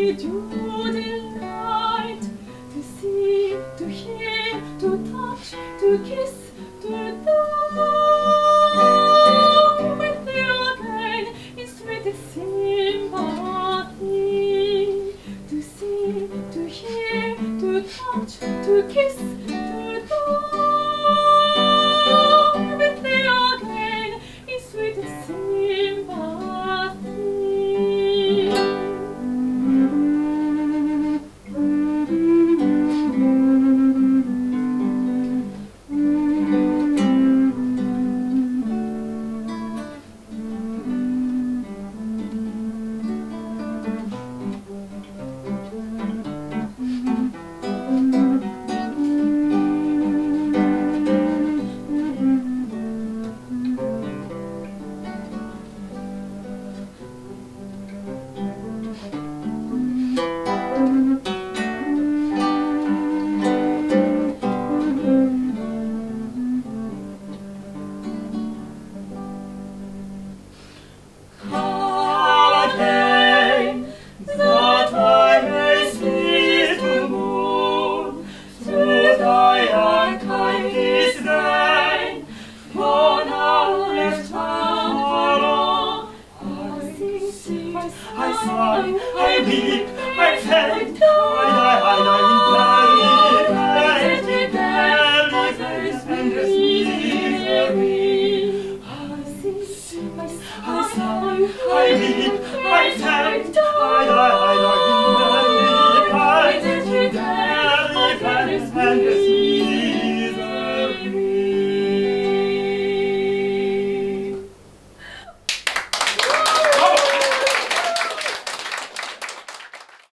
did you delight to see, to hear, to touch, to kiss, to know with you again in sweetest sympathy? To see, to hear, to touch, to kiss, to know with you again in sweetest sympathy. I sigh, I weep, I faint, I die,